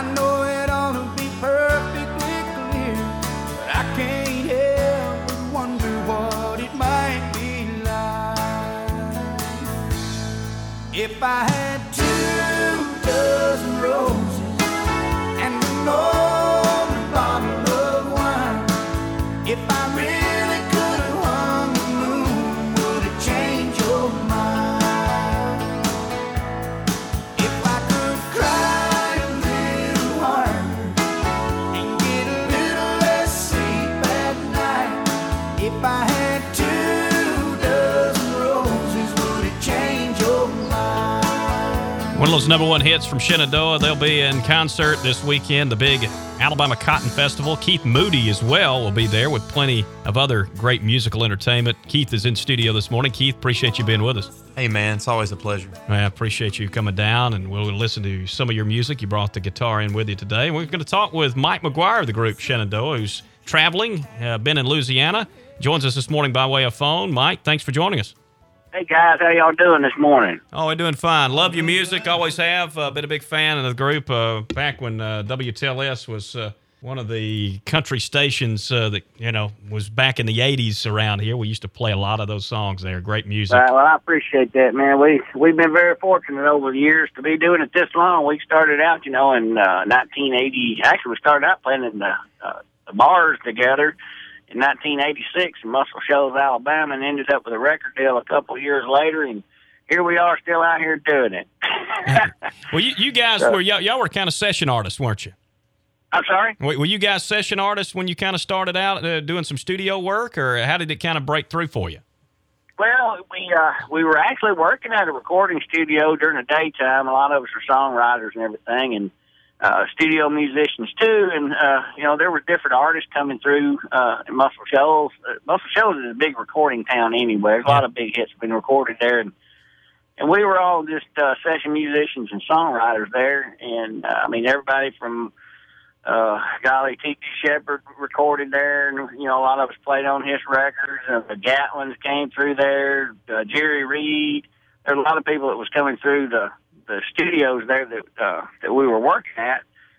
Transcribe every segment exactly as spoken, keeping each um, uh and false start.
know it ought to be perfectly clear, but I can't help but wonder what it might be like if I had two dozen roses and an old bottle of wine. If I really could have hung the moon, would it change your mind? If I could cry a little harder and get a little less sleep at night, if I had two dozen roses, would it change your mind? One of those number one hits from Shenandoah. They'll be in concert this weekend, the big Alabama Cotton Festival. Keith Moody as well will be there with plenty of other great musical entertainment. Keith is in studio this morning. Keith, appreciate you being with us. Hey, man, it's always a pleasure. I appreciate you coming down, and we'll listen to some of your music. You brought the guitar in with you today. We're going to talk with Mike McGuire of the group Shenandoah, who's traveling, uh, been in Louisiana. Joins us this morning by way of phone. Mike, thanks for joining us. Hey, guys, how y'all doing this morning? Oh, we're doing fine. Love your music. Always have. Uh, been a big fan of the group uh, back when uh, W T L S was uh, one of the country stations uh, that, you know, was back in the eighties around here. We used to play a lot of those songs there. Great music. Uh, well, I appreciate that, man. We, we've been very fortunate over the years to be doing it this long. We started out, you know, in uh, nineteen eighty. Actually, we started out playing in the, uh, the bars together in nineteen eighty-six in Muscle Shoals, Alabama, and ended up with a record deal a couple of years later, and here we are still out here doing it. Well, you, you guys so, were y'all, y'all were kind of session artists, weren't you? I'm sorry? Were, were you guys session artists when you kind of started out uh, doing some studio work, or how did it kind of break through for you? Well, we uh, we were actually working at a recording studio during the daytime. A lot of us are songwriters and everything, and Uh, studio musicians too, and uh, you know there were different artists coming through uh, in Muscle Shoals. Uh, Muscle Shoals is a big recording town anyway. There's a lot of big hits been recorded there, and and we were all just uh, session musicians and songwriters there. And uh, I mean everybody from uh, golly, T T Shepard recorded there, and you know a lot of us played on his records. And the Gatlins came through there. Uh, Jerry Reed. There's a lot of people that was coming through the. the studios there that uh, that we were working at,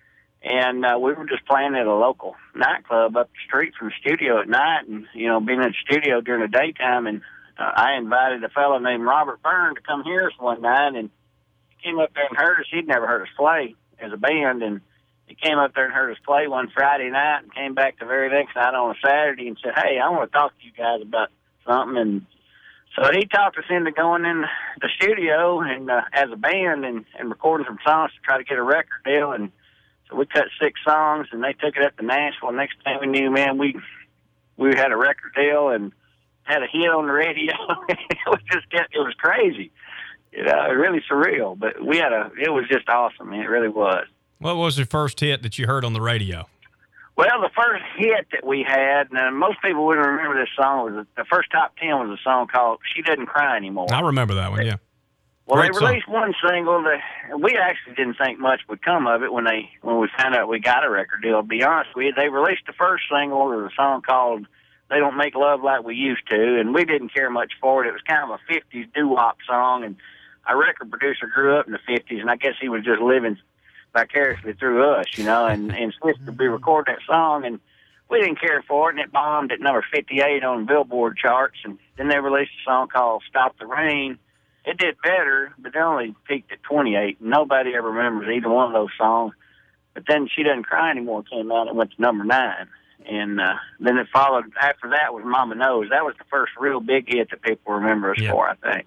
and uh, we were just playing at a local nightclub up the street from the studio at night, and you know being in the studio during the daytime. And uh, I invited a fellow named Robert Byrne to come hear us one night, and he came up there and heard us. He'd never heard us play as a band, and he came up there and heard us play one Friday night, and came back the very next night on a Saturday and said, "Hey, I want to talk to you guys about something." And so he talked us into going in the studio and uh, as a band and, and recording some songs to try to get a record deal. And so we cut six songs, and they took it up to Nashville. Next thing we knew, man, we we had a record deal and had a hit on the radio. it was just it was crazy, you know, really surreal. But we had a it was just awesome, man. It really was. What was the first hit that you heard on the radio? Well, the first hit that we had, and most people wouldn't remember this song, was the first top ten was a song called "She Doesn't Cry Anymore." I remember that one, yeah. Well, Great they released song. one single that we actually didn't think much would come of it when they when we found out we got a record deal. To be honest with you, they released the first single, it was a song called "They Don't Make Love Like We Used to," and we didn't care much for it. It was kind of a fifties doo-wop song, and our record producer grew up in the fifties, and I guess he was just living vicariously through us, you know, and, and insisted to be recording that song, and we didn't care for it, and it bombed at number fifty-eight on the Billboard charts. And then they released a song called "Stop the Rain." It did better, but they only peaked at twenty-eight. Nobody ever remembers either one of those songs. But then "She Doesn't Cry Anymore" came out and went to number nine. And uh, then it followed, after that was "Mama Knows." That was the first real big hit that people remember us yeah. for, I think.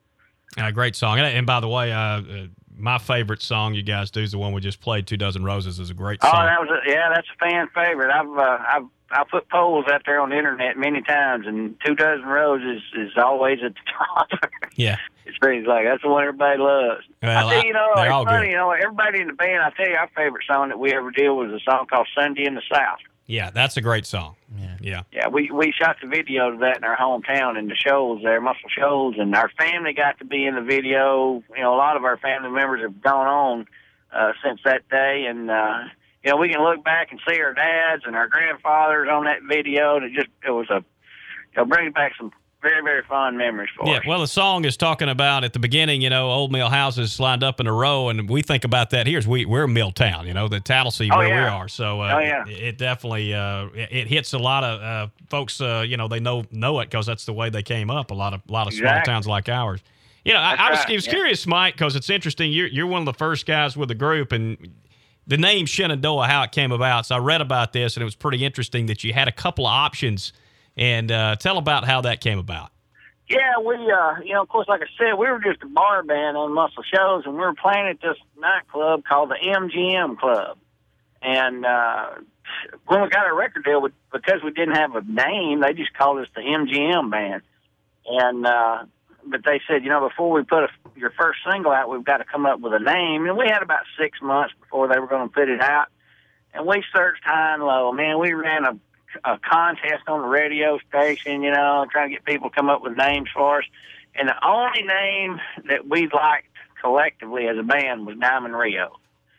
Uh, great song. And, and by the way, uh, uh, my favorite song you guys do is the one we just played, Two Dozen Roses, is a great song. Oh, that was a, yeah, that's a fan favorite. I've uh, I've I put polls out there on the internet many times, and Two Dozen Roses is always at the top. Yeah, it's pretty like that's the one everybody loves. Well, I tell you, you know, I, it's funny, good. you know, everybody in the band. I tell you, our favorite song that we ever did was a song called "Sunday in the South." Yeah, that's a great song. Yeah, yeah. Yeah, we we shot the video of that in our hometown in the Shoals there, Muscle Shoals, and our family got to be in the video. You know, a lot of our family members have gone on uh, since that day, and uh, you know, we can look back and see our dads and our grandfathers on that video, and it just it was a you know brings back some very, very fond memories for Yeah, us. well, the song is talking about at the beginning, you know, old mill houses lined up in a row, and we think about that here as we, we're Milltown, you know, the Tattlesea Oh, where yeah. we are. So uh, Oh, yeah. it, it definitely uh, it, it hits a lot of uh, folks, uh, you know, they know know it because that's the way they came up, a lot of a lot of small Exactly. towns like ours. You know, I, I was, right, I was yeah. curious, Mike, because it's interesting. You're, you're one of the first guys with the group, and the name Shenandoah, how it came about. So I read about this, and it was pretty interesting that you had a couple of options. And uh, tell about how that came about. Yeah, we, uh, you know, of course, like I said, we were just a bar band on Muscle Shoals, and we were playing at this nightclub called the M G M Club. And uh, when we got our record deal, we, because we didn't have a name, they just called us the M G M Band. And uh, but they said, you know, before we put a, your first single out, we've got to come up with a name. And we had about six months before they were going to put it out. And we searched high and low. Man, we ran a a contest on the radio station, you know, trying to get people to come up with names for us. And the only name that we liked collectively as a band was Diamond Rio.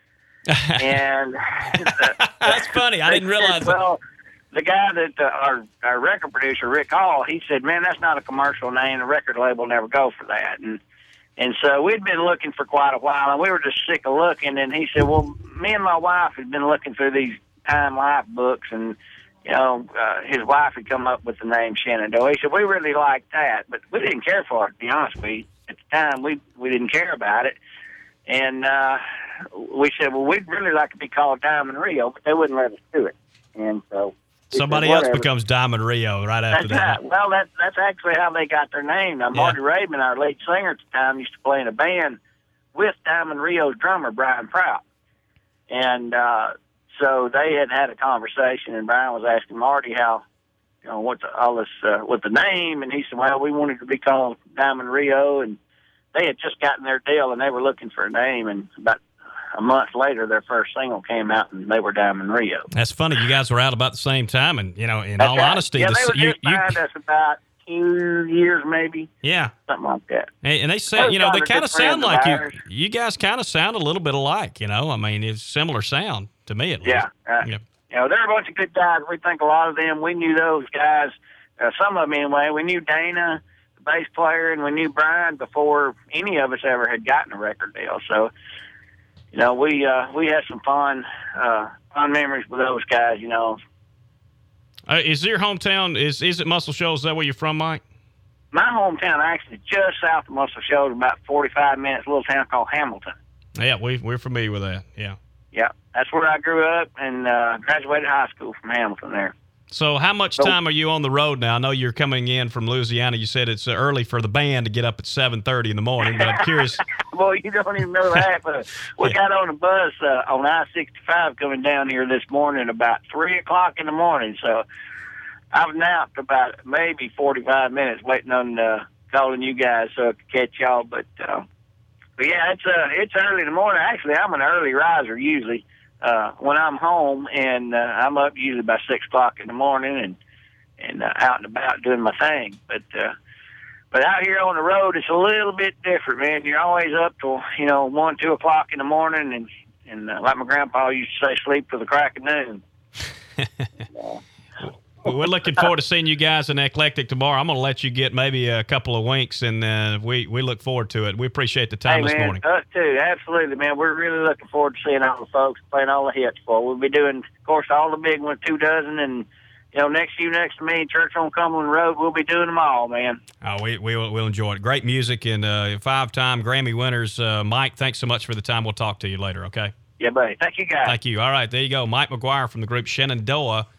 And the, That's funny. I didn't realize that. Well, the guy that uh, our our record producer, Rick Hall, he said, "Man, that's not a commercial name. The record label will never go for that." And and so we'd been looking for quite a while, and we were just sick of looking. And he said, "Well, me and my wife had been looking through these Time Life books, and you know, uh, his wife had come up with the name Shenandoah." He said, "We really liked that, but we didn't care for it, to be honest with you. At the time, we we didn't care about it." And uh, we said, "Well, we'd really like to be called Diamond Rio," but they wouldn't let us do it. And so we Somebody said, else "Whatever." becomes Diamond Rio right after That's that. right. Well, that, that's actually how they got their name. Now, Yeah. Marty Raymond, our lead singer at the time, used to play in a band with Diamond Rio's drummer, Brian Prout. And uh, so they had had a conversation, and Brian was asking Marty how, you know, what's all this, uh, with the name, and he said, "Well, we wanted to be called Diamond Rio," and they had just gotten their deal, and they were looking for a name, and about a month later, their first single came out, and they were Diamond Rio. That's funny. You guys were out about the same time, and you know, in That's all right. honesty, yeah, the, they were you, just you, behind us about two years, maybe, yeah, something like that. and, and they sound, you know, they Those guys are kind good of sound friends of like you. ours. You guys kind of sound a little bit alike. You know, I mean, it's similar sound to me at least. Yeah, right. Yeah. You know, they're a bunch of good guys. We think a lot of them. We knew those guys, uh, some of them anyway. We knew Dana, the bass player, and we knew Brian before any of us ever had gotten a record deal. So, you know, we uh, we had some fun uh, fun memories with those guys. You know, Uh, is your hometown? Is is it Muscle Shoals? Is that where you're from, Mike? my hometown actually just south of Muscle Shoals, about forty-five minutes. A little town called Hamilton. Yeah, we we're familiar with that. Yeah. Yeah, that's where I grew up and uh, graduated high school from Hamilton there. So how much time are you on the road now? I know you're coming in from Louisiana. You said it's uh, early for the band to get up at seven thirty in the morning, but I'm curious. Boy, you don't even know that. But we got on a bus uh, on I sixty-five coming down here this morning about three o'clock in the morning. So I've napped about maybe forty-five minutes waiting on uh, calling you guys so I could catch y'all. But, uh, but yeah, it's uh, it's early in the morning. Actually, I'm an early riser usually uh, when I'm home, and uh, I'm up usually by six o'clock in the morning and and uh, out and about doing my thing. But uh, But out here on the road, it's a little bit different, man. You're always up till, you know, one, two o'clock in the morning, and, and uh, like my grandpa used to say, sleep till the crack of noon. Well, we're looking forward to seeing you guys in Eclectic tomorrow. I'm going to let you get maybe a couple of winks, and uh, we, we look forward to it. We appreciate the time hey, this man, morning. Us too, absolutely, man. We're really looking forward to seeing all the folks playing all the hits for. We'll be doing, of course, all the big ones, two dozen, and you know, next to you, next to me, Church on Cumberland Road, we'll be doing them all, man. Oh, we we will we'll enjoy it. Great music and uh, five-time Grammy winners. Uh, Mike, thanks so much for the time. We'll talk to you later, okay? Yeah, buddy. Thank you, guys. Thank you. All right, there you go. Mike McGuire from the group Shenandoah.